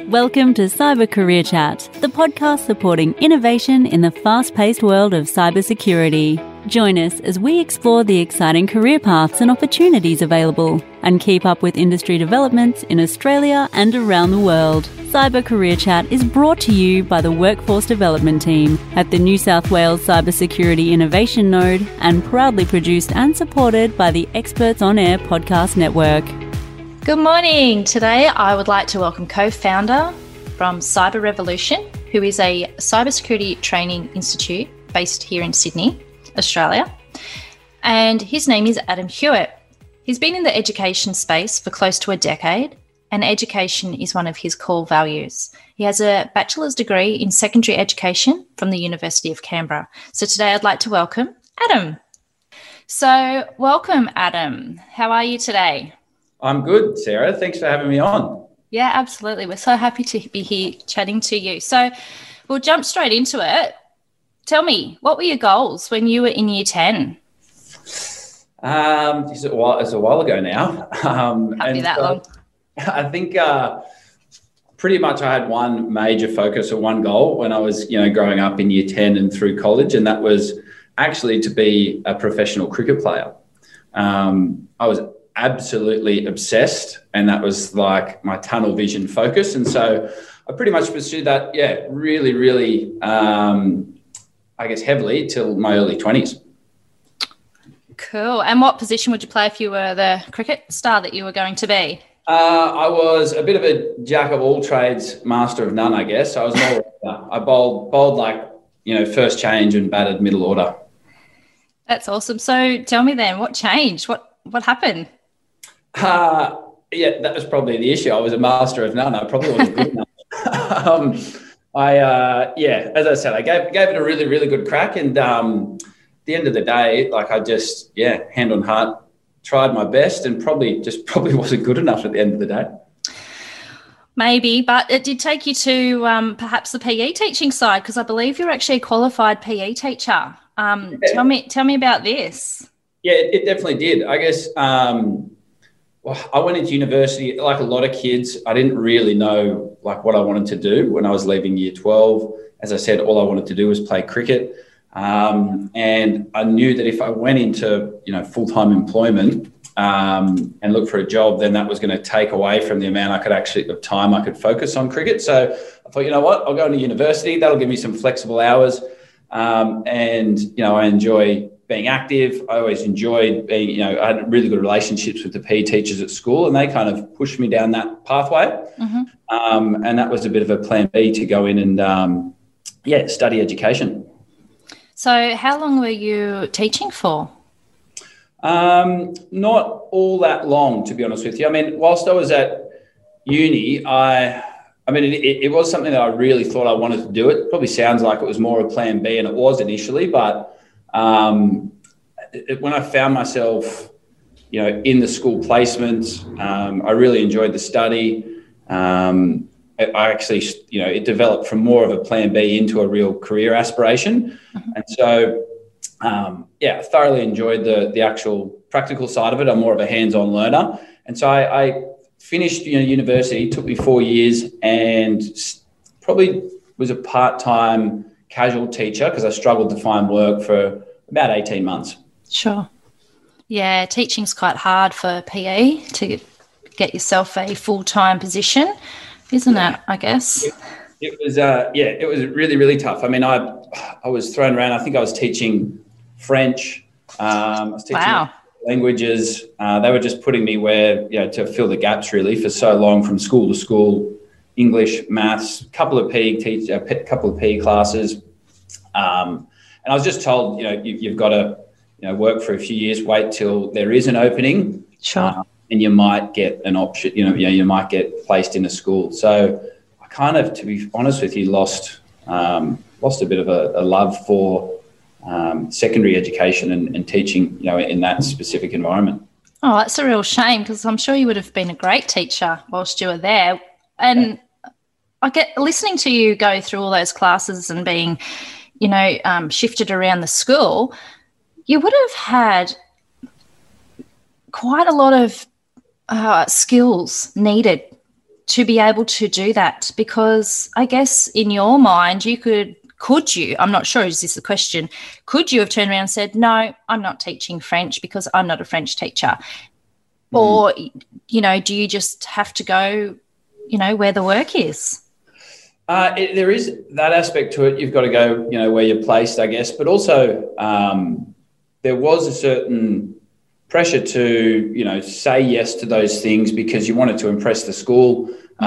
Welcome to Cyber Career Chat, the podcast supporting innovation in the fast-paced world of cybersecurity. Join us as we explore the exciting career paths and opportunities available and keep up with industry developments in Australia and around the world. Cyber Career Chat is brought to you by the Workforce Development Team at the New South Wales Cybersecurity Innovation Node and proudly produced and supported by the Experts on Air podcast network. Good morning. Today I would like to welcome co-founder from Cyber Revolution, who is a cybersecurity training institute based here in Sydney, Australia. And his name is Adam Hewitt. He's been in the education space for close to a decade, and education is one of his core values. He has a bachelor's degree in secondary education from the University of Canberra. So today I'd like to welcome Adam. So welcome, Adam. How are you today? I'm good, Sarah. Thanks for having me on. Yeah, absolutely. We're so happy to be here chatting to you. So we'll jump straight into it. Tell me, what were your goals when you were in year 10? It's a while ago now. Can't be that long. I think pretty much I had one major focus or one goal when I was, growing up in year 10 and through college, and that was actually to be a professional cricket player. I was absolutely obsessed, and that was like my tunnel vision focus. And so I pretty much pursued that, really, heavily till my early 20s. Cool. And what position would you play if you were the cricket star that you were going to be? I was a bit of a jack of all trades, master of none, I guess. I was I bowled like, first change and batted middle order. That's awesome. So tell me then, what changed? What happened? That was probably the issue. I was a master of none. I probably wasn't good enough. As I said, I gave it a really, really good crack. And at the end of the day, I just, hand on heart, tried my best and probably wasn't good enough at the end of the day. Maybe, but it did take you to perhaps the PE teaching side, because I believe you're actually a qualified PE teacher. Tell me about this. Yeah, it definitely did. I guess I went into university, like a lot of kids. I didn't really know what I wanted to do when I was leaving year 12. As I said, all I wanted to do was play cricket. And I knew that if I went into, full-time employment and looked for a job, then that was going to take away from the amount of time I could focus on cricket. So I thought, I'll go into university. That'll give me some flexible hours. And I enjoy being active. I always enjoyed being, I had really good relationships with the PE teachers at school, and they kind of pushed me down that pathway. Mm-hmm. And that was a bit of a plan B to go in and, study education. So how long were you teaching for? Not all that long, to be honest with you. I mean, whilst I was at uni, it was something that I really thought I wanted to do. It probably sounds like it was more a plan B, and it was initially, but when I found myself, in the school placements, I really enjoyed the study. I actually, it developed from more of a plan B into a real career aspiration. Mm-hmm. And so, I thoroughly enjoyed the actual practical side of it. I'm more of a hands-on learner. And so I finished university, took me 4 years, and probably was a part-time casual teacher because I struggled to find work for about 18 months. Sure. Yeah, teaching's quite hard for PE to get yourself a full-time position, isn't it, I guess? It was really, really tough. I mean, I was thrown around. I think I was teaching French. I was teaching languages. They were just putting me where, to fill the gaps really for so long from school to school, English, maths, couple of PE classes. And I was just told, you've got to, work for a few years, wait till there is an opening. Sure. And you might get an option, you might get placed in a school. So I kind of, to be honest with you, lost a bit of a love for secondary education and teaching, in that specific environment. Oh, that's a real shame, because I'm sure you would have been a great teacher whilst you were there. And I get listening to you go through all those classes and being, shifted around the school, you would have had quite a lot of skills needed to be able to do that? Because I guess in your mind, could you, I'm not sure, is this the question, could you have turned around and said, no, I'm not teaching French because I'm not a French teacher? Or, you know, do you just have to go, you know, where the work is? There is that aspect to it. You've got to go, you know, where you're placed, I guess. But also there was a certain pressure to, you know, say yes to those things because you wanted to impress the school.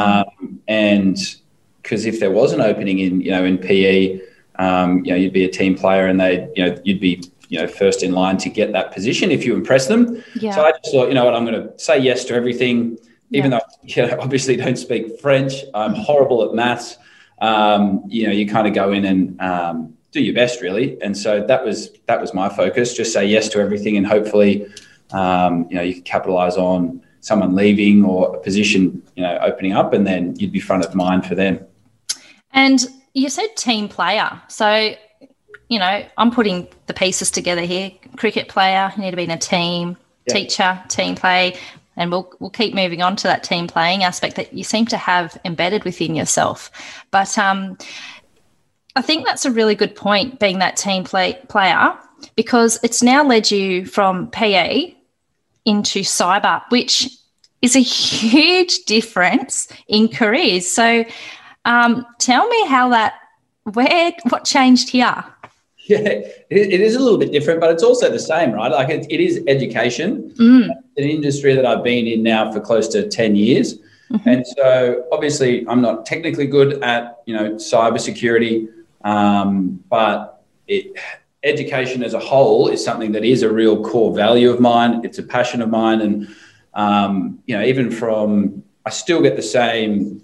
And because if there was an opening in PE, you know, you'd be a team player and you'd be, you know, first in line to get that position if you impress them. Yeah. So I just thought, you know what, I'm going to say yes to everything, even though, you know, obviously don't speak French. I'm horrible at maths. You know, you kind of go in and do your best, really. And so that was my focus, just say yes to everything, and hopefully, you know, you could capitalise on someone leaving or a position, you know, opening up, and then you'd be front of mind for them. And you said team player. So, you know, I'm putting the pieces together here. Cricket player, you need to be in a team. Yep. Teacher, team play. And we'll keep moving on to that team playing aspect that you seem to have embedded within yourself. But I think that's a really good point, being that team player, because it's now led you from PE into cyber, which is a huge difference in careers. So tell me what changed here? Yeah, it is a little bit different, but it's also the same, right? Like it is education, an industry that I've been in now for close to 10 years. Mm-hmm. And so obviously I'm not technically good at, you know, cybersecurity, but education as a whole is something that is a real core value of mine. It's a passion of mine. And, you know, even I still get the same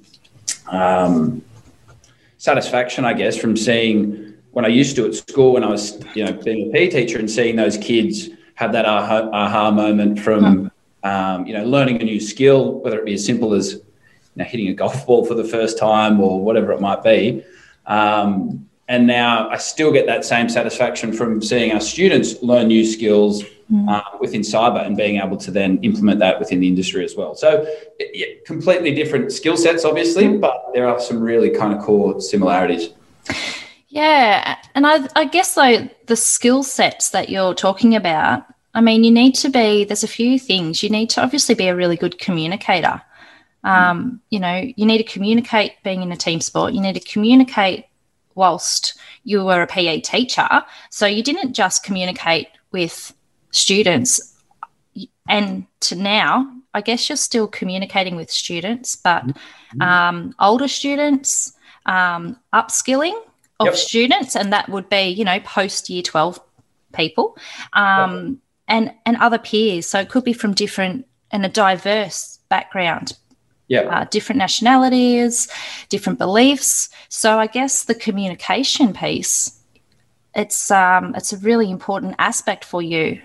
satisfaction, I guess, from seeing when I used to at school, when I was, you know, being a PE teacher and seeing those kids have that aha moment from, you know, learning a new skill, whether it be as simple as, you know, hitting a golf ball for the first time or whatever it might be. And now I still get that same satisfaction from seeing our students learn new skills within cyber and being able to then implement that within the industry as well. So completely different skill sets, obviously, but there are some really kind of core similarities. Yeah. And I guess, though, the skill sets that you're talking about, I mean, there's a few things. You need to obviously be a really good communicator. You know, you need to communicate being in a team sport. You need to communicate whilst you were a PE teacher. So you didn't just communicate with students, and to now, I guess you're still communicating with students, but older students, upskilling of students, and that would be, you know, post year 12 people, and other peers. So it could be from different and a diverse background. Different nationalities, different beliefs. So I guess the communication piece, it's a really important aspect for you.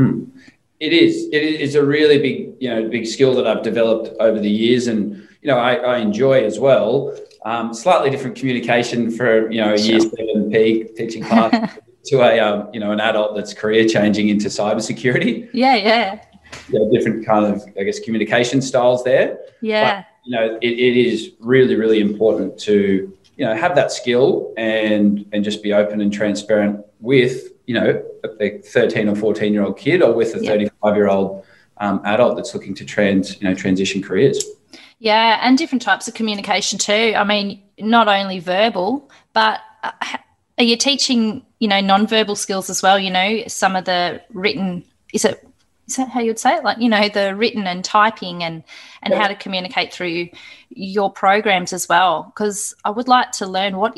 It is. It is a really big skill that I've developed over the years, and, you know, I enjoy as well. Slightly different communication for, you know, a year 7 PE teaching class to a an adult that's career changing into cybersecurity. Yeah, different kind of, I guess, communication styles there. Yeah. But, you know, it is really, really important to, you know, have that skill and just be open and transparent with, you know, a 13 or 14-year-old kid or with a 35-year-old adult that's looking to transition careers. Yeah, and different types of communication too. I mean, not only verbal, but are you teaching, you know, non-verbal skills as well? You know, some of the written, is that how you'd say it? Like, you know, the written and typing and how to communicate through your programs as well. Because I would like to learn what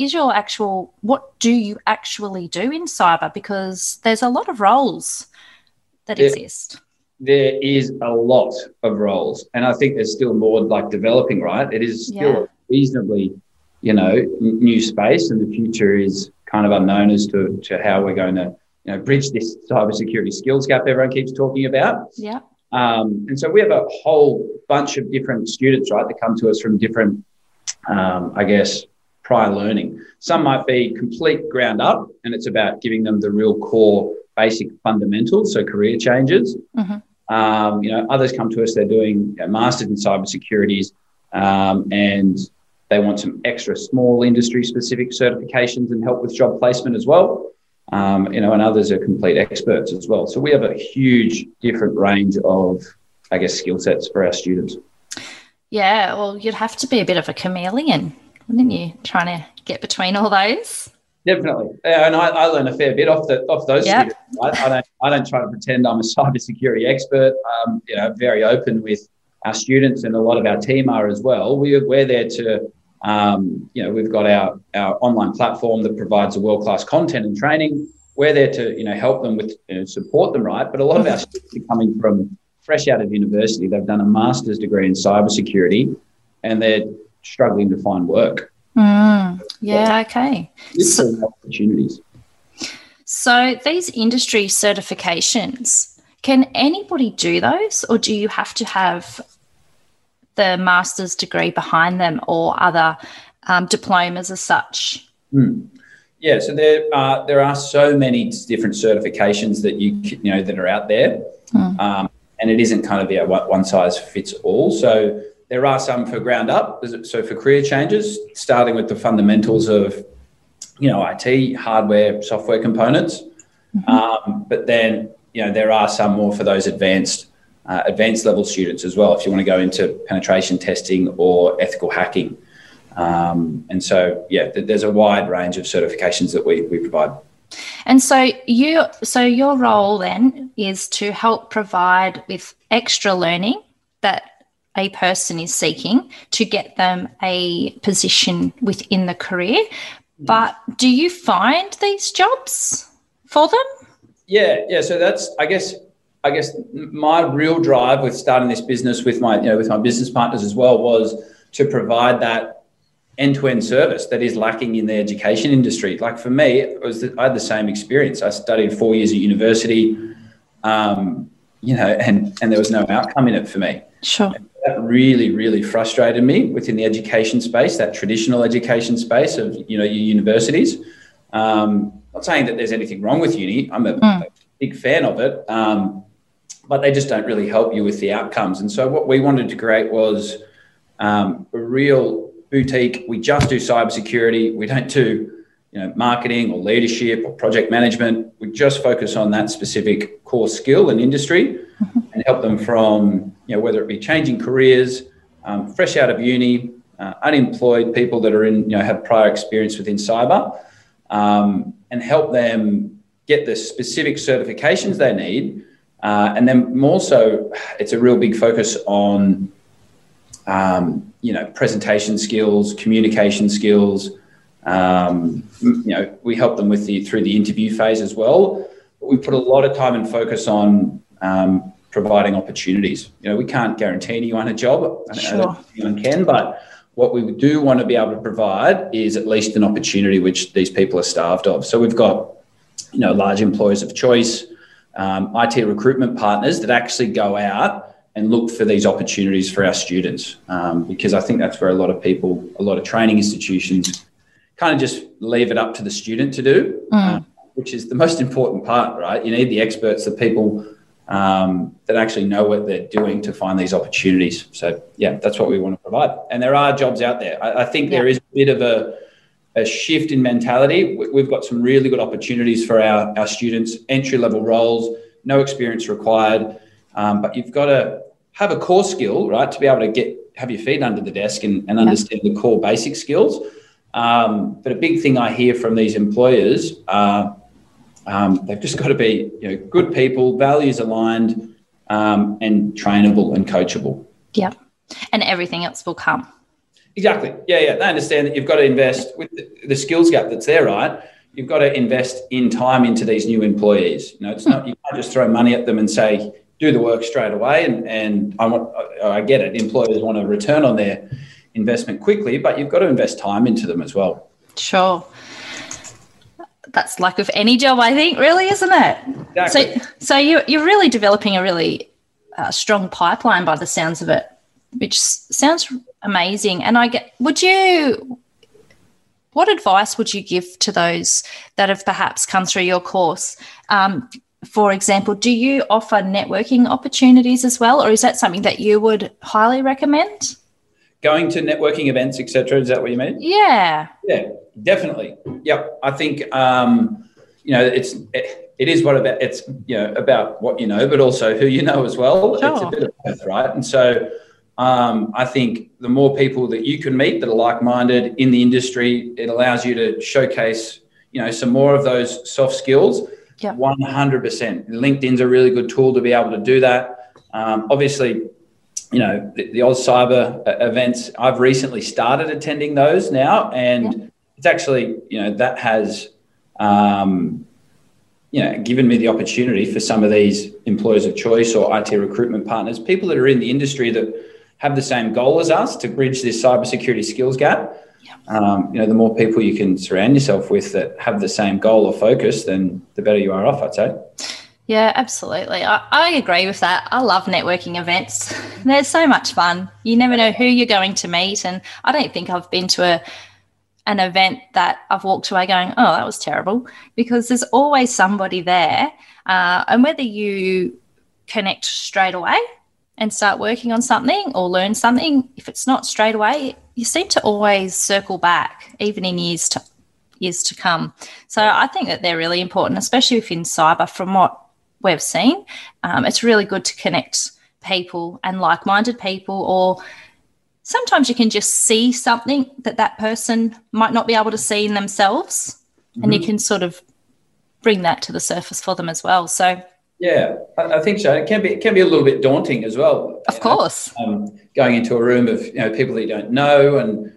do you actually do in cyber? Because there's a lot of roles that exist. There is a lot of roles, and I think there's still more like developing, right? It is still a reasonably, you know, new space, and the future is kind of unknown as to how we're going to, you know, bridge this cybersecurity skills gap everyone keeps talking about. Yeah. And so we have a whole bunch of different students, right, that come to us from different, I guess, prior learning. Some might be complete ground up, and it's about giving them the real core basic fundamentals, so career changes. You know, others come to us, they're doing masters in cybersecurity, and they want some extra small industry-specific certifications and help with job placement as well. And others are complete experts as well. So we have a huge different range of, I guess, skill sets for our students. Yeah, well, you'd have to be a bit of a chameleon, wouldn't you, trying to get between all those? Definitely. And I learn a fair bit off those students. Right? I don't try to pretend I'm a cybersecurity expert. Very open with our students, and a lot of our team are as well. We're there to, we've got our online platform that provides a world-class content and training. We're there to, help them with, support them, right? But a lot of our students are coming from fresh out of university. They've done a master's degree in cybersecurity, and they're struggling to find work. Okay. Opportunities. So these industry certifications, can anybody do those, or do you have to have the master's degree behind them or other diplomas as such? Yeah, so there are so many different certifications that that are out there, and it isn't kind of one size fits all. So there are some for ground up, so for career changes, starting with the fundamentals of, IT, hardware, software components. But then, there are some more for those advanced level students as well, if you want to go into penetration testing or ethical hacking. And so, there's a wide range of certifications that we provide. And so your role then is to help provide with extra learning that a person is seeking to get them a position within the career. But do you find these jobs for them? Yeah. So that's, I guess my real drive with starting this business with my business partners as well was to provide that end-to-end service that is lacking in the education industry. Like for me, I had the same experience. I studied 4 years at university, and there was no outcome in it for me. Sure. And that really, really frustrated me within the education space, that traditional education space of, your universities. Not saying that there's anything wrong with uni. I'm a big fan of it, but they just don't really help you with the outcomes. And so what we wanted to create was a real boutique. We just do cybersecurity. We don't do, marketing or leadership or project management. We just focus on that specific core skill and industry and help them from, whether it be changing careers, fresh out of uni, unemployed people that are in, have prior experience within cyber, and help them get the specific certifications they need. And then more so, it's a real big focus on, presentation skills, communication skills. We help them through the interview phase as well. But we put a lot of time and focus on providing opportunities. We can't guarantee anyone a job. Sure. I don't think anyone can, but what we do want to be able to provide is at least an opportunity which these people are starved of. So we've got, large employers of choice, IT recruitment partners that actually go out and look for these opportunities for our students, because I think that's where a lot of training institutions kind of just leave it up to the student to do, which is the most important part, right? You need the experts, the people that actually know what they're doing to find these opportunities. So, that's what we want to provide. And there are jobs out there. I think there is a bit of a shift in mentality. We've got some really good opportunities for our students, entry-level roles, no experience required, but you've got to have a core skill, right, to be able to have your feet under the desk and understand the core basic skills. But a big thing I hear from these employers, they've just got to be good people, values aligned, and trainable and coachable. Yeah, and everything else will come. Exactly. Yeah. They understand that you've got to invest with the skills gap that's there, right? You've got to invest in time into these new employees. It's not, you can't just throw money at them and say, do the work straight away. And I get it. Employers want a return on their investment quickly, but you've got to invest time into them as well. Sure. That's like with any job, I think, really, isn't it? Exactly. So you're really developing a really strong pipeline by the sounds of it, which sounds amazing. And what advice would you give to those that have perhaps come through your course? For example, do you offer networking opportunities as well, or is that something that you would highly recommend? going to networking events, etc. Is that what you mean? Yeah. Yeah, definitely. Yep. I think it is about what you know, but also who you know as well. Sure. It's a bit of both, right? And so I think the more people that you can meet that are like-minded in the industry, it allows you to showcase, some more of those soft skills. Yep. 100%. LinkedIn's a really good tool to be able to do that. Obviously, the Oz Cyber events, I've recently started attending those now, and it's actually, that has, given me the opportunity for some of these employers of choice or IT recruitment partners, people that are in the industry that have the same goal as us to bridge this cybersecurity skills gap. The more people you can surround yourself with that have the same goal or focus, then the better you are off, I'd say. Yeah, absolutely. I agree with that. I love networking events. They're so much fun. You never know who you're going to meet. And I don't think I've been to an event that I've walked away going, oh, that was terrible, because there's always somebody there. And whether you connect straight away and start working on something or learn something, if it's not straight away, you seem to always circle back, even in years to come. So I think that they're really important, especially if in cyber, from what we've seen. It's really good to connect people and like-minded people, or sometimes you can just see something that person might not be able to see in themselves, and you can sort of bring that to the surface for them as well. So yeah, I think so. It can be a little bit daunting as well. Of course. Going into a room of people that you don't know, and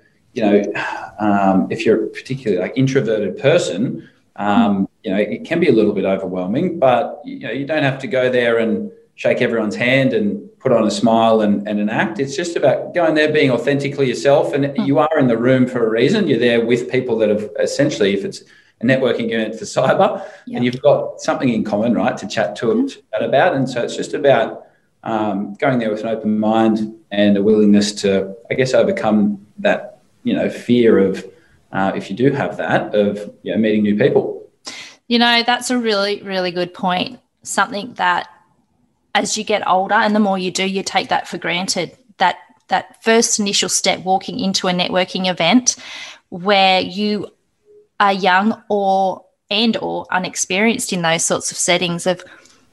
if you're a particularly like introverted person, it can be a little bit overwhelming. But you don't have to go there and shake everyone's hand and put on a smile and an act. It's just about going there, being authentically yourself, and you are in the room for a reason. You're there with people that have essentially, if it's a networking event for cyber, and you've got something in common, right, to chat about. And so it's just about going there with an open mind and a willingness to, I guess, overcome that, fear of, if you do have that, of meeting new people. That's a really, really good point. Something that as you get older and the more you do, you take that for granted, that first initial step, walking into a networking event where you are young or unexperienced in those sorts of settings of,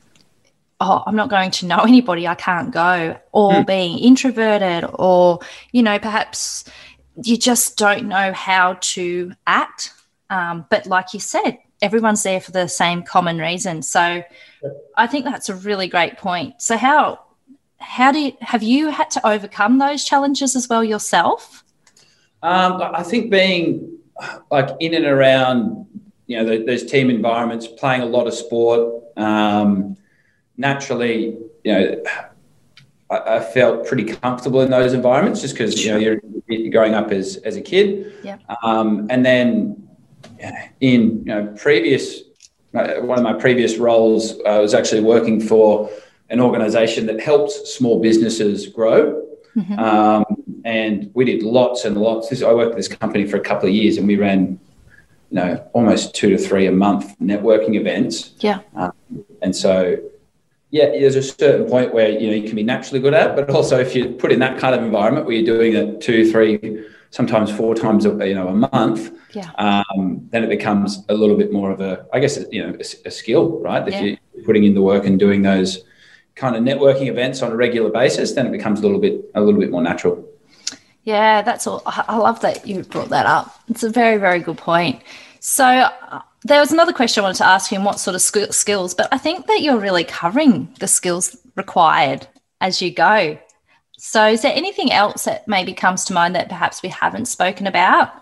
I'm not going to know anybody, I can't go, or being introverted, or, perhaps you just don't know how to act. But like you said, everyone's there for the same common reason. So I think that's a really great point. So have you had to overcome those challenges as well yourself? I think being like in and around, those team environments, playing a lot of sport, naturally, I felt pretty comfortable in those environments just because, you're growing up as a kid. Yeah. And then in, one of my previous roles, I was actually working for an organisation that helps small businesses grow. And we did lots and lots. I worked at this company for a couple of years, and we ran, almost 2 to 3 a month networking events. Yeah. And so, there's a certain point where, you can be naturally good at it, but also if you put in that kind of environment where you're doing it 2, 3, sometimes 4 times, a month, then it becomes a little bit more of a skill, right? If you're putting in the work and doing those kind of networking events on a regular basis, then it becomes a little bit more natural. Yeah, that's all. I love that you brought that up. It's a very, very good point. So there was another question I wanted to ask you, what sort of skills, but I think that you're really covering the skills required as you go. So is there anything else that maybe comes to mind that perhaps we haven't spoken about?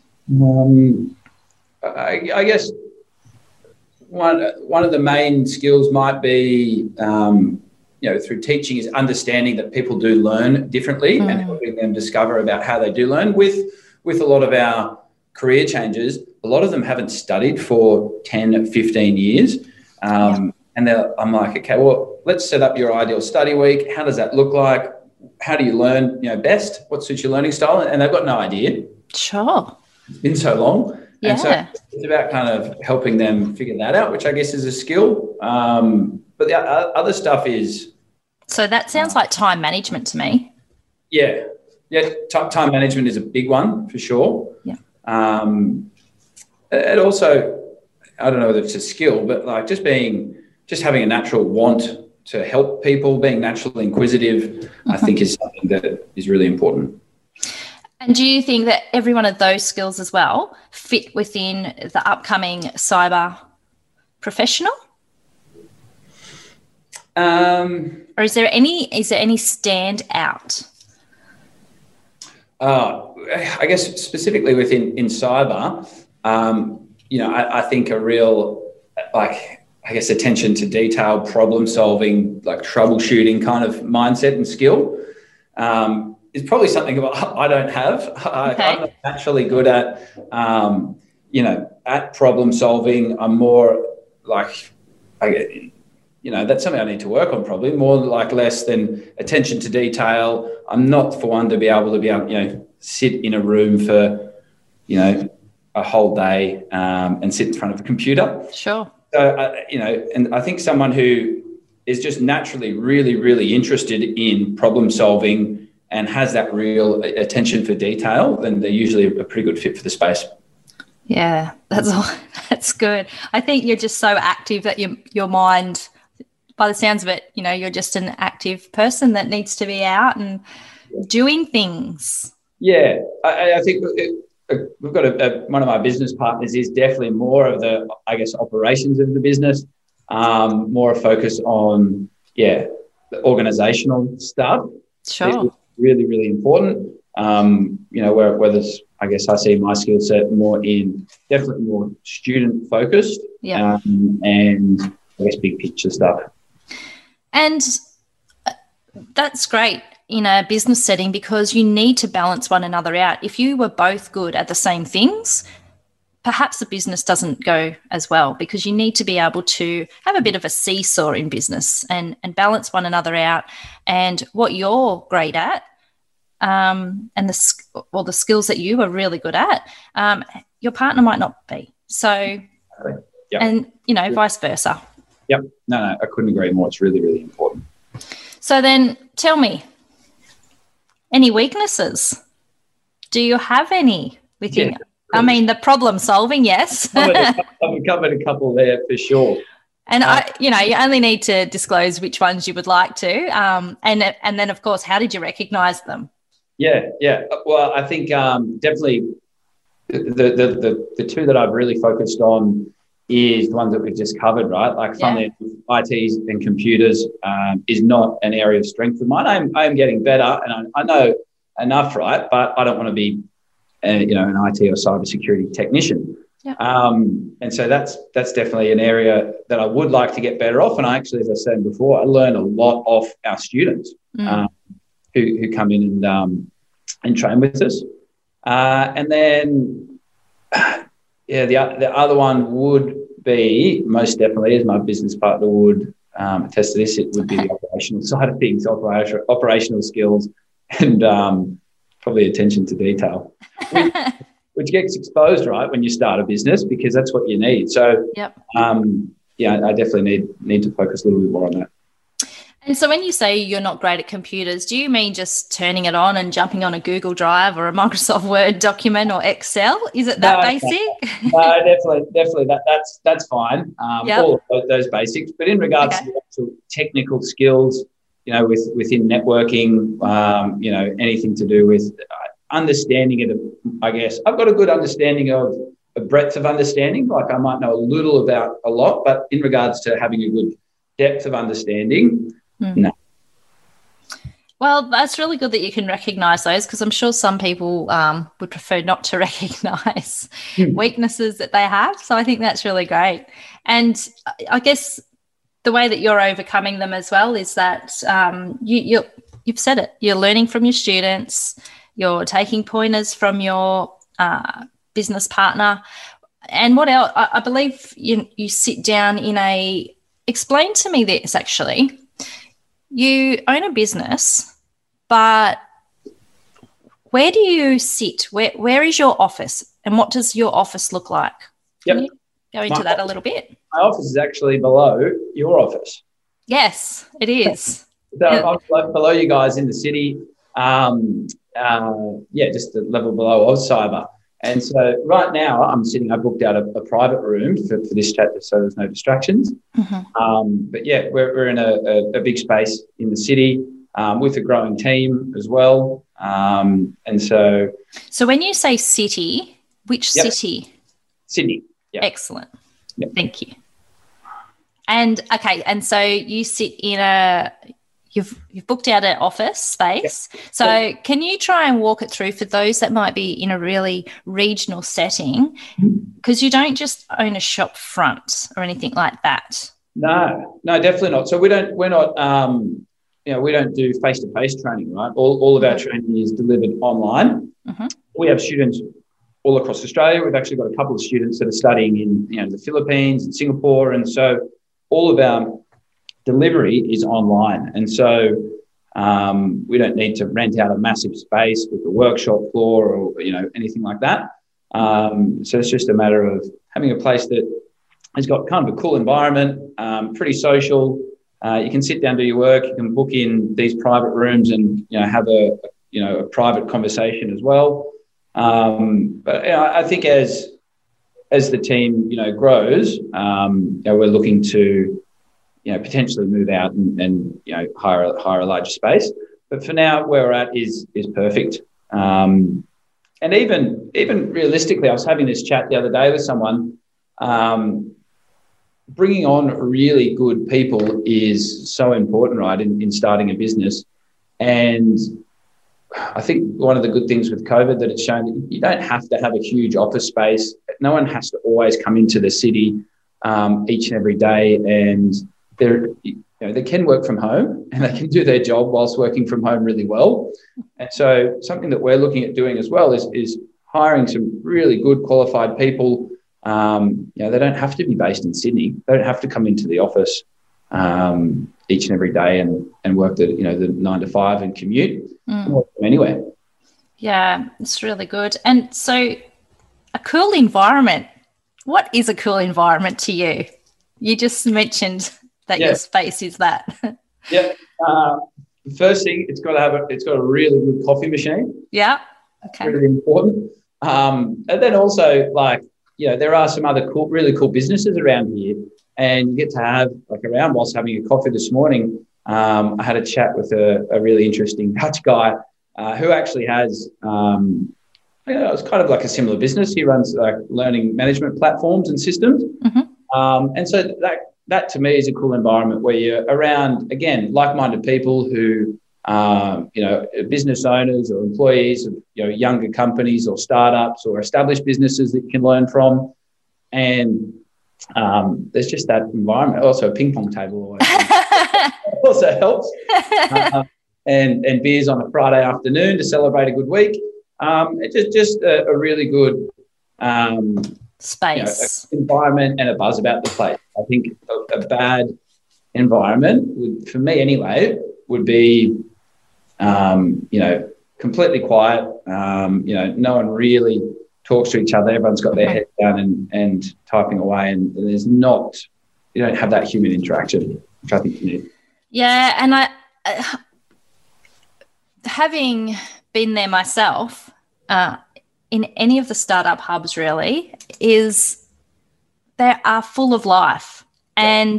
I guess one of the main skills might be, through teaching, is understanding that people do learn differently and helping them discover about how they do learn. With a lot of our career changes, a lot of them haven't studied for 10, 15 years. And I'm like, okay, well, let's set up your ideal study week. How does that look like? How do you learn, best? What suits your learning style? And they've got no idea. Sure. It's been so long. Yeah. And so it's about kind of helping them figure that out, which I guess is a skill. But the other stuff is... So that sounds like time management to me. Yeah, Yeah, time management is a big one for sure. Yeah. It also, I don't know whether it's a skill, but like just having a natural want to help people, being naturally inquisitive, I think is something that is really important. And do you think that every one of those skills as well fit within the upcoming cyber professional? Or is there any standout? I guess specifically within cyber, I think a real, attention to detail, problem solving, like troubleshooting kind of mindset and skill is probably something I don't have. Okay. I'm not naturally good at, at problem solving. I'm more like, that's something I need to work on probably, more like less than attention to detail. I'm not for one to be able to sit in a room for, a whole day and sit in front of a computer. Sure. So, and I think someone who is just naturally really, really interested in problem solving and has that real attention for detail, then they're usually a pretty good fit for the space. Yeah, that's good. I think you're just so active that your mind, by the sounds of it, you're just an active person that needs to be out and doing things. Yeah, I think we've got one of my business partners is definitely more of the, operations of the business, more a focus on, the organizational stuff. Sure. It's really, really important. Where there's, I see my skill set definitely more student focused. Yeah. And big picture stuff. And that's great in a business setting because you need to balance one another out. If you were both good at the same things, perhaps the business doesn't go as well because you need to be able to have a bit of a seesaw in business and balance one another out. And what you're great at and the skills that you are really good at, your partner might not be. So, yep. And, vice versa. Yep. No, I couldn't agree more. It's really, really important. So then tell me, any weaknesses? Do you have any within? Yeah. I mean, the problem solving, yes. I've covered a couple there for sure. And you only need to disclose which ones you would like to. And then of course, how did you recognize them? Yeah. Well, I think definitely the two that I've really focused on is the ones that we've just covered, right? Like funnily, ITs and computers is not an area of strength of mine. I am getting better and I know enough, right? But I don't want to be, an IT or cybersecurity technician. Yeah. And so that's definitely an area that I would like to get better off. And I actually, as I said before, I learn a lot off our students who come in and train with us. And then, the other one would be, most definitely, as my business partner would attest to this, it would be the operational side of things, operational skills and probably attention to detail, which gets exposed, right, when you start a business because that's what you need. So, I definitely need to focus a little bit more on that. And so when you say you're not great at computers, do you mean just turning it on and jumping on a Google Drive or a Microsoft Word document or Excel? Is it that basic? No, definitely. That's fine. All of those basics. But in regards to the actual technical skills, within networking, anything to do with understanding it, I guess. I've got a good understanding of a breadth of understanding. Like I might know a little about a lot, but in regards to having a good depth of understanding, no. Well, that's really good that you can recognise those because I'm sure some people would prefer not to recognise weaknesses that they have. So I think that's really great. And I guess the way that you're overcoming them as well is that you've said it. You're learning from your students. You're taking pointers from your business partner. And what else? I believe you sit down explain to me this actually. You own a business, but where do you sit? Where is your office and what does your office look like? Can you go into that a little bit? My office is actually below your office. Yes, it is. So I'm below you guys in the city. Just the level below of cyber. And so right now I booked out a private room for this chat so there's no distractions. But yeah, we're in a big space in the city with a growing team as well. And so when you say city, which city? Sydney. Yep. Excellent. Yep. Thank you. And okay, and so you sit in you've booked out an office space. Yep. So can you try and walk it through for those that might be in a really regional setting? Because you don't just own a shop front or anything like that. No, definitely not. So we don't do face-to-face training, right? All of our training is delivered online. We have students all across Australia. We've actually got a couple of students that are studying in the Philippines and Singapore, and so all of our delivery is online. And so we don't need to rent out a massive space with a workshop floor or anything like that. So it's just a matter of having a place that has got kind of a cool environment, pretty social. You can sit down, do your work. You can book in these private rooms and have a private conversation as well. But I think as the team grows, we're looking to potentially move out and hire a larger space. But for now, where we're at is perfect. And even realistically, I was having this chat the other day with someone. Bringing on really good people is so important, right, in starting a business. And I think one of the good things with COVID that it's shown that you don't have to have a huge office space. No one has to always come into the city each and every day. And they can work from home and they can do their job whilst working from home really well. And so something that we're looking at doing as well is hiring some really good qualified people. They don't have to be based in Sydney. They don't have to come into the office each and every day and work the 9 to 5 and commute anywhere. Yeah, it's really good. And so a cool environment. What is a cool environment to you? You just mentioned that your space is that. The first thing, it's got a really good coffee machine. Yeah. Okay. Really important. And then also there are some other really cool businesses around here, and you get to have around whilst having a coffee this morning. I had a chat with a really interesting Dutch guy who actually has, it's kind of like a similar business. He runs learning management platforms and systems. And so that to me is a cool environment where you're around, again, like-minded people who, business owners or employees of, younger companies or startups or established businesses that you can learn from. And there's just that environment. Also a ping pong table also helps. And beers on a Friday afternoon to celebrate a good week. It's just a really good space, environment and a buzz about the place. I think a bad environment for me anyway, would be, completely quiet. No one really talks to each other. Everyone's got their head down and typing away, and you don't have that human interaction, which I think you need. Yeah, and I, having been there myself, in any of the startup hubs really, is they are full of life. And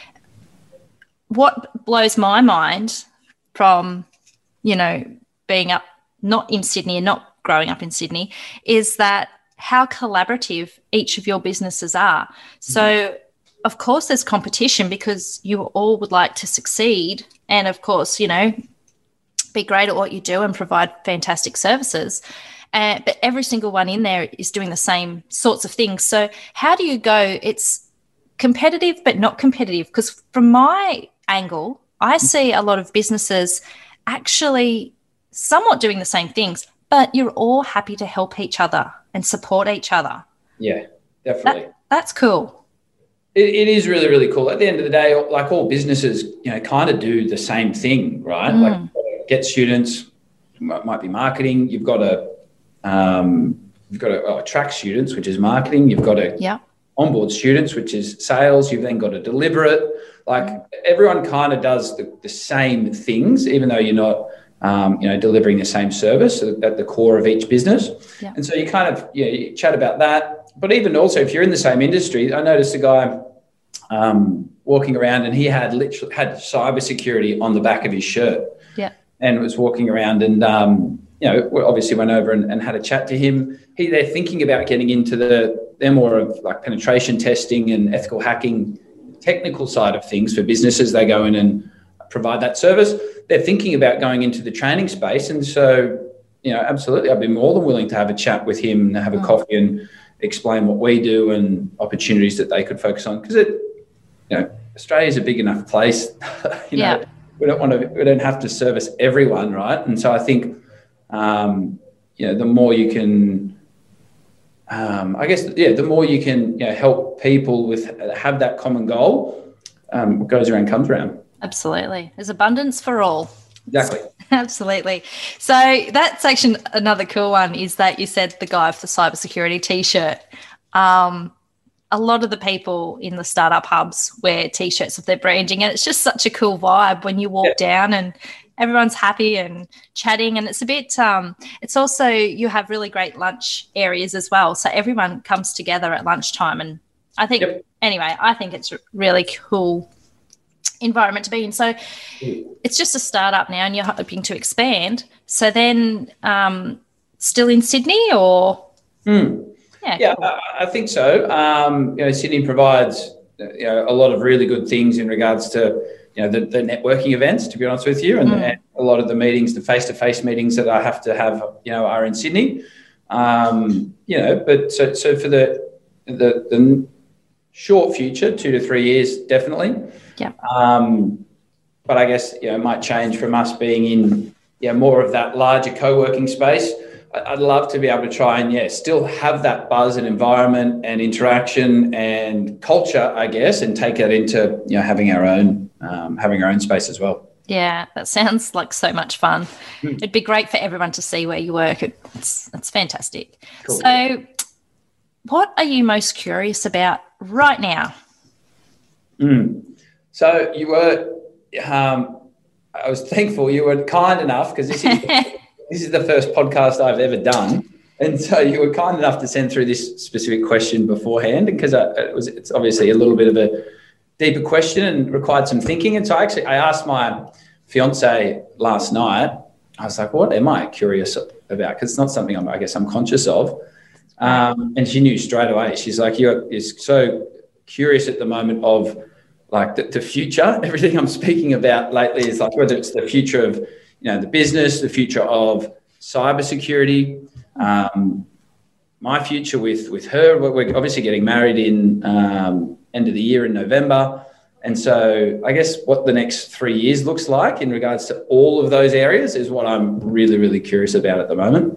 what blows my mind from, being up, not in Sydney and not growing up in Sydney, is that how collaborative each of your businesses are. So, of course, there's competition because you all would like to succeed and, of course, be great at what you do and provide fantastic services. But every single one in there is doing the same sorts of things. So how do you go? It's competitive but not competitive, because from my angle, I see a lot of businesses actually somewhat doing the same things, but you're all happy to help each other and support each other. Yeah, definitely. That's cool. It is really, really cool. At the end of the day, like all businesses, kind of do the same thing, right? Like get students, might be marketing. You've got to attract students, which is marketing. You've got to onboard students, which is sales. You've then got to deliver it. Like everyone kind of does the same things, even though you're not delivering the same service at the core of each business. Yeah. And so you kind of, you chat about that. But even also, if you're in the same industry, I noticed a guy walking around, and he had literally had cybersecurity on the back of his shirt. Yeah. And was walking around, and we obviously went over and had a chat to him. They're thinking about getting into they're more of like penetration testing and ethical hacking, technical side of things for businesses. They go in and provide that service. They're thinking about going into the training space. And so, absolutely, I'd be more than willing to have a chat with him and have a coffee and explain what we do and opportunities that they could focus on. Because Australia is a big enough place. We don't have to service everyone, right? And so I think, the more you can, the more you can help people have that common goal, what goes around comes around. Absolutely. There's abundance for all. Exactly. Absolutely. So that's actually another cool one, is that you said the guy with the cybersecurity T-shirt. A lot of the people in the startup hubs wear T-shirts with their branding, and it's just such a cool vibe when you walk down and everyone's happy and chatting. And it's a bit, it's also, you have really great lunch areas as well. So everyone comes together at lunchtime. And I think, anyway, I think it's a really cool environment to be in. So it's just a startup now, and you're hoping to expand. So then still in Sydney, or? Yeah, cool. I think so. Sydney provides a lot of really good things in regards to the networking events, to be honest with you, and a lot of the meetings, the face-to-face meetings that I have to have, are in Sydney. But so for the short future, 2 to 3 years, definitely. Yeah. But I guess it might change from us being in more of that larger co-working space. I'd love to be able to try and still have that buzz and environment and interaction and culture, I guess, and take that into having our own space as well. Yeah, that sounds like so much fun. It'd be great for everyone to see where you work. It's fantastic. Cool. So what are you most curious about right now? So you were, I was thankful you were kind enough, because this is the first podcast I've ever done. And so you were kind enough to send through this specific question beforehand, because it's obviously a little bit of a deeper question and required some thinking. And so I asked my fiance last night, I was like, what am I curious about? Because it's not something I'm conscious of. And she knew straight away. She's like, you're so curious at the moment of like the future. Everything I'm speaking about lately is like, whether it's the future of, the business, the future of cybersecurity, my future with her. We're obviously getting married in end of the year in November. And so I guess what the next 3 years looks like in regards to all of those areas is what I'm really, really curious about at the moment.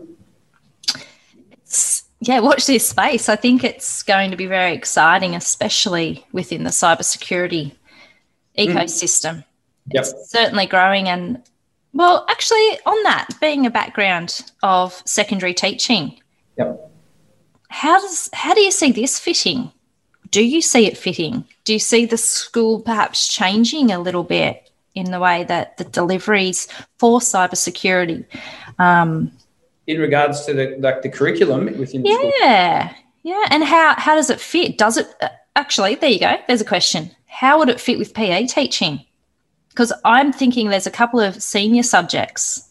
Watch this space. I think it's going to be very exciting, especially within the cybersecurity ecosystem. Yep. It's certainly growing. And, well, actually, on that, being a background of secondary teaching, how do you see this fitting? Do you see it fitting? Do you see the school perhaps changing a little bit in the way that the deliveries for cybersecurity? In regards to the curriculum within the school? Yeah. And how does it fit? Does it actually? There you go. There's a question. How would it fit with PE teaching? Because I'm thinking there's a couple of senior subjects.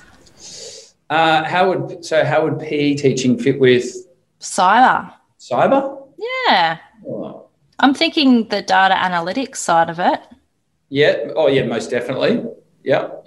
How would PE teaching fit with cyber? Yeah. Oh. I'm thinking the data analytics side of it. Yeah. Oh, yeah, most definitely. Yep.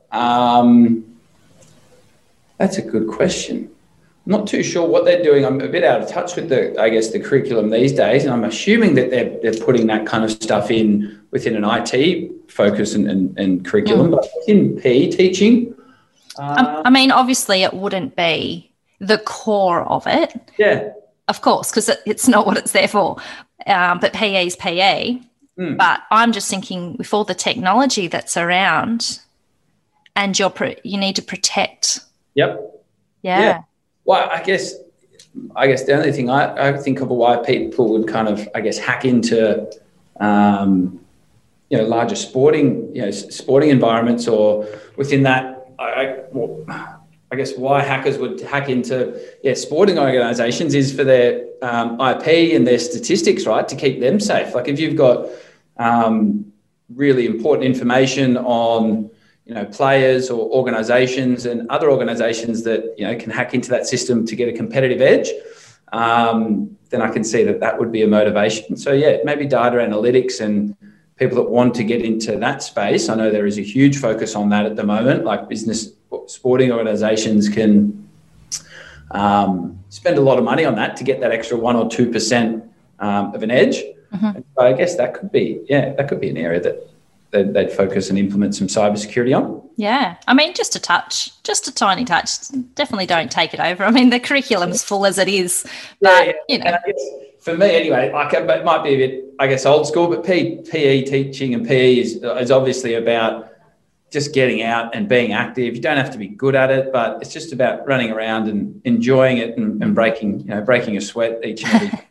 That's a good question. I'm not too sure what they're doing. I'm a bit out of touch with the curriculum these days, and I'm assuming that they're putting that kind of stuff in within an IT focus and curriculum. But in PE teaching, I mean, obviously, it wouldn't be the core of it. Yeah. Of course, because it's not what it's there for. But PE is PE. But I'm just thinking, with all the technology that's around, and you need to protect. Yep. Yeah. Well, I guess the only thing I think of why people would kind of, hack into, larger sporting environments or within that, I guess why hackers would hack into sporting organisations is for their IP and their statistics, right? To keep them safe. Like if you've got really important information on players or organisations and other organisations that can hack into that system to get a competitive edge, then I can see that would be a motivation. So maybe data analytics and people that want to get into that space. I know there is a huge focus on that at the moment. Like sporting organisations can spend a lot of money on that to get that extra 1 or 2% of an edge. Mm-hmm. So I guess that could be an area that they'd focus and implement some cybersecurity on. Yeah. I mean, just a tiny touch. Definitely don't take it over. I mean, the curriculum's full as it is. But, And I guess for me anyway, like it might be a bit, I guess, old school, but PE teaching and PE is obviously about just getting out and being active. You don't have to be good at it, but it's just about running around and enjoying it and breaking a sweat each and every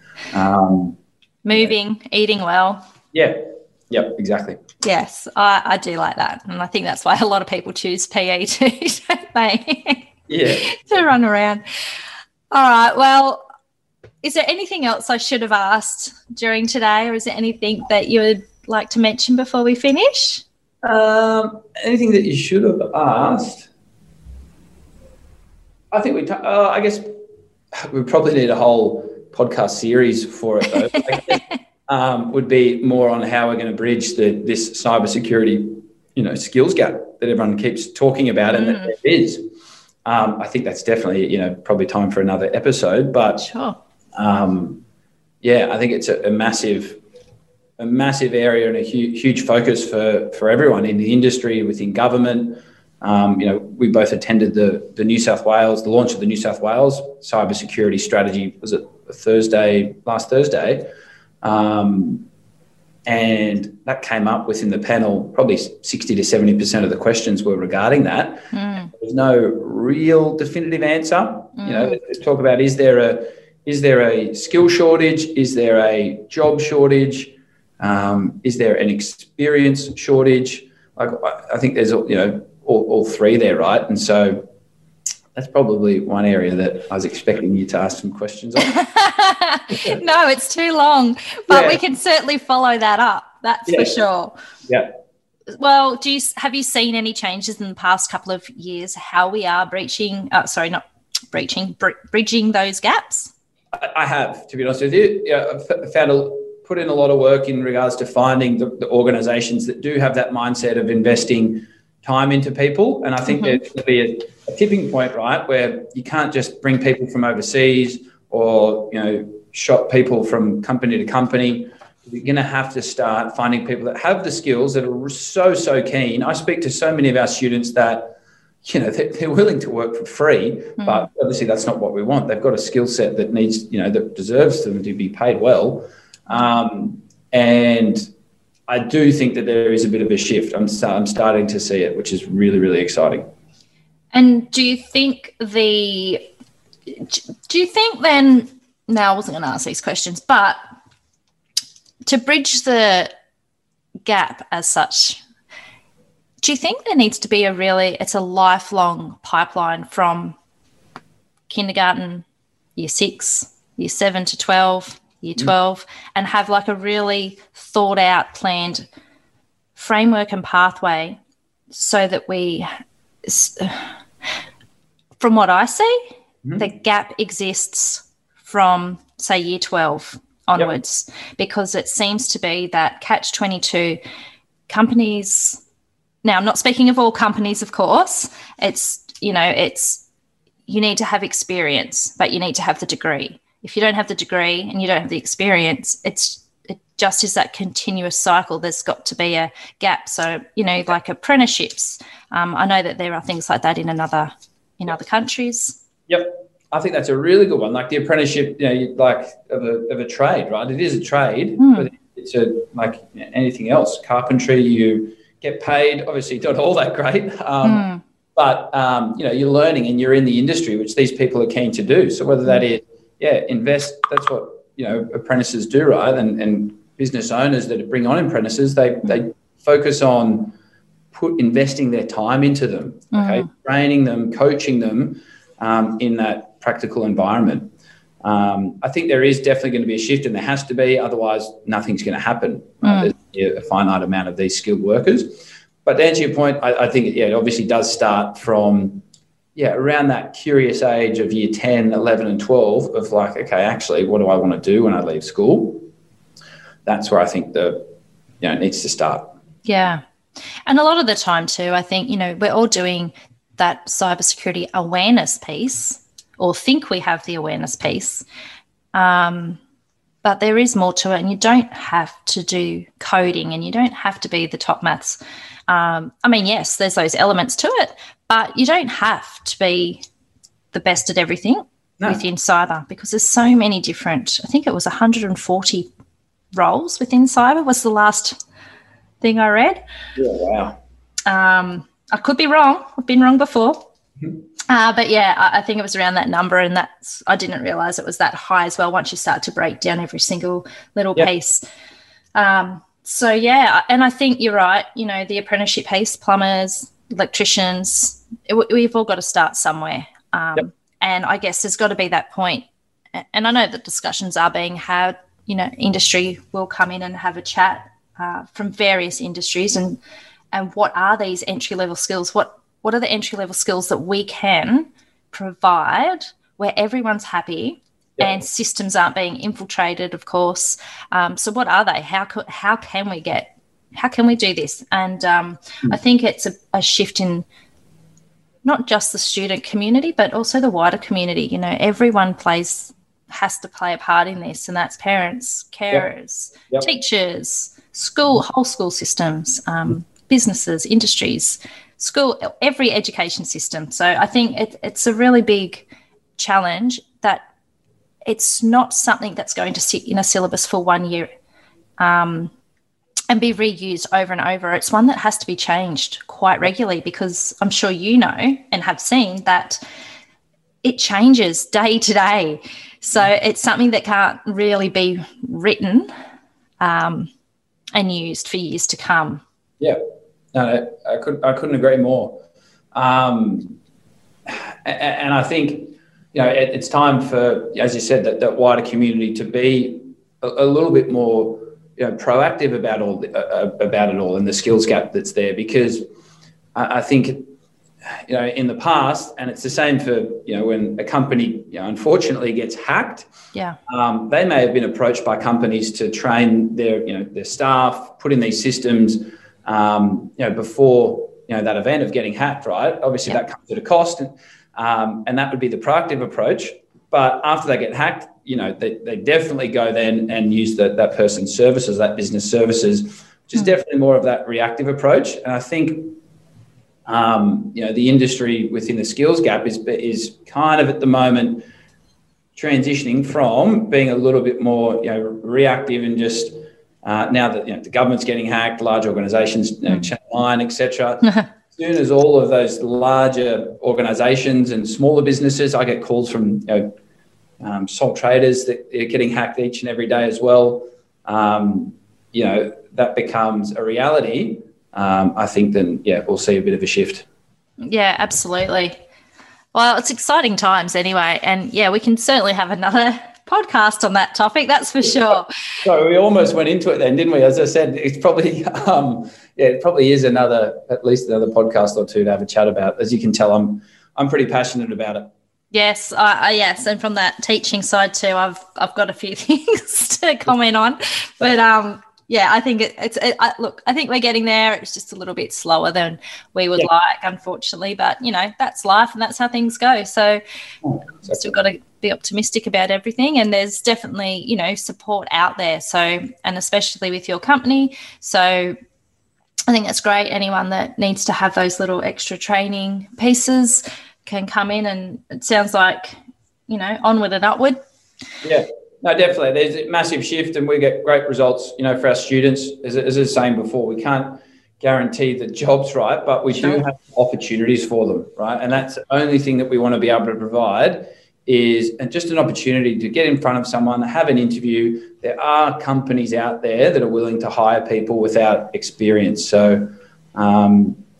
moving, eating well. Yeah. Yep, exactly. Yes, I do like that. And I think that's why a lot of people choose PE too, don't they? Yeah. To run around. All right, well, is there anything else I should have asked during today, or is there anything that you would like to mention before we finish? Anything that you should have asked? I think I guess we probably need a whole podcast series for it, though. Would be more on how we're going to bridge this cybersecurity, skills gap that everyone keeps talking about, and that there is. I think that's definitely, probably time for another episode. But sure. I think it's a massive area and a huge focus for everyone in the industry, within government. We both attended the launch of the New South Wales cybersecurity strategy. Was it last Thursday? And that came up within the panel. Probably 60 to 70% of the questions were regarding that. There's no real definitive answer. Talk about is there a skill shortage? Is there a job shortage? Is there an experience shortage? I think there's all three there, right? And so that's probably one area that I was expecting you to ask some questions on. No, it's too long, but we can certainly follow that up. That's for sure. Yeah. Well, have you seen any changes in the past couple of years how we are bridging those gaps? I have, to be honest with you. I've put in a lot of work in regards to finding the organisations that do have that mindset of investing time into people. And I think there's going to be a tipping point, right, where you can't just bring people from overseas or, shop people from company to company. You're going to have to start finding people that have the skills, that are so keen. I speak to so many of our students that, they're willing to work for free, but obviously that's not what we want. They've got a skill set that needs, that deserves them to be paid well. And I do think that there is a bit of a shift. I'm starting to see it, which is really, really exciting. And do you think then, now I wasn't going to ask these questions, but to bridge the gap as such, do you think there needs to be it's a lifelong pipeline from kindergarten, year 6, year 7 to 12, year 12, and have like a really thought out, planned framework and pathway so that from what I see, the gap exists from, say, year 12 onwards, because it seems to be that catch-22 companies. Now, I'm not speaking of all companies, of course. It's you need to have experience, but you need to have the degree. If you don't have the degree and you don't have the experience, it just is that continuous cycle. There's got to be a gap. So, like apprenticeships. I know that there are things like that in other countries. Yep. I think that's a really good one. Like the apprenticeship, of a trade, right? It is a trade, but it's like anything else. Carpentry, you get paid, obviously not all that great, but you're learning and you're in the industry, which these people are keen to do. So whether that is, invest, that's what, apprentices do, right? And business owners that bring on apprentices, they focus on investing their time into them, okay, training them, coaching them in that practical environment. I think there is definitely going to be a shift, and there has to be, otherwise nothing's going to happen. There's a finite amount of these skilled workers. But to answer your point, I think it obviously does start from, around that curious age of year 10, 11 and 12 of like, okay, actually, what do I want to do when I leave school? That's where I think it needs to start. Yeah. And a lot of the time too, I think, we're all doing that cybersecurity awareness piece, or think we have the awareness piece. But there is more to it, and you don't have to do coding, and you don't have to be the top maths. Yes, there's those elements to it, but you don't have to be the best at everything within cyber, because there's so many different, I think it was 140 roles within cyber was the last thing I read. Yeah, wow. I could be wrong. I've been wrong before. But I think it was around that number, and I didn't realize it was that high as well once you start to break down every single little piece. And I think you're right, the apprenticeship piece, plumbers, electricians, we've all got to start somewhere. And I guess there's got to be that point. And I know that discussions are being had, industry will come in and have a chat from various industries, and what are these entry-level skills? What are the entry-level skills that we can provide where everyone's happy and systems aren't being infiltrated, of course? So what are they? How can we do this? And I think it's a shift in not just the student community, but also the wider community. Everyone has to play a part in this, and that's parents, carers, teachers, whole school systems, businesses, industries, school, every education system. So I think it's a really big challenge that it's not something that's going to sit in a syllabus for 1 year and be reused over and over. It's one that has to be changed quite regularly, because I'm sure you know and have seen that it changes day to day. So it's something that can't really be written and used for years to come. Yeah. No, I couldn't agree more. And I think, it's time for, as you said, that wider community to be a little bit more, proactive about it all, and the skills gap that's there, because I think, in the past, and it's the same for, when a company, unfortunately gets hacked, they may have been approached by companies to train their staff, put in these systems, before, that event of getting hacked, right? Obviously that comes at a cost, and that would be the proactive approach. But after they get hacked, they definitely go then and use that person's services, that business services, which is definitely more of that reactive approach. And I think, the industry within the skills gap is kind of at the moment transitioning from being a little bit more, reactive, and just now that the government's getting hacked, large organisations, Channel 9, etc. As soon as all of those larger organisations and smaller businesses, I get calls from sole traders that are getting hacked each and every day as well. That becomes a reality. I think then, we'll see a bit of a shift. Yeah, absolutely. Well, it's exciting times anyway. And we can certainly have another podcast on that topic, that's for sure. So we almost went into it then, didn't we? As I said, it's probably, it probably is at least another podcast or two to have a chat about. As you can tell, I'm pretty passionate about it. Yes, yes, and from that teaching side too, I've got a few things to comment on, but I think I think we're getting there. It's just a little bit slower than we would like, unfortunately, but that's life and that's how things go. So still got to be optimistic about everything, and there's definitely support out there. So, and especially with your company, so I think that's great. Anyone that needs to have those little extra training pieces can come in, and it sounds like onward and upward. Yeah. No, definitely. There's a massive shift, and we get great results, for our students. As I was saying before, we can't guarantee the jobs, right? But we do have opportunities for them, right? And that's the only thing that we want to be able to provide is just an opportunity to get in front of someone, have an interview. There are companies out there that are willing to hire people without experience. So,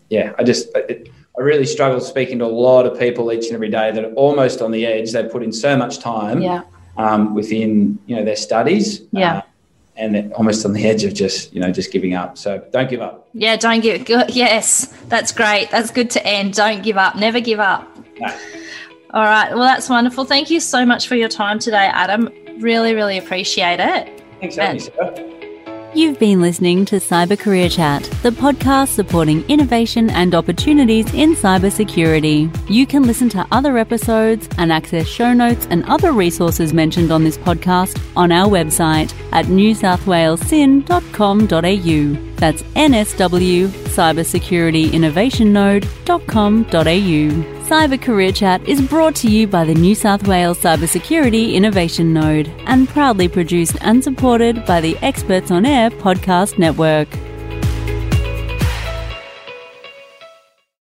I really struggle speaking to a lot of people each and every day that are almost on the edge. They put in so much time within, their studies. And they're almost on the edge of just giving up. So don't give up. Yeah, don't give. Yes, that's great. That's good to end. Don't give up. Never give up. No. All right. Well, that's wonderful. Thank you so much for your time today, Adam. Really, really appreciate it. Thanks, Sarah. You've been listening to Cyber Career Chat, the podcast supporting innovation and opportunities in cybersecurity. You can listen to other episodes and access show notes and other resources mentioned on this podcast on our website at newsouthwalessin.com.au. That's NSW cybersecurityinnovationnode.com.au. Cyber Career Chat is brought to you by the New South Wales Cybersecurity Innovation Node and proudly produced and supported by the Experts on Air Podcast Network.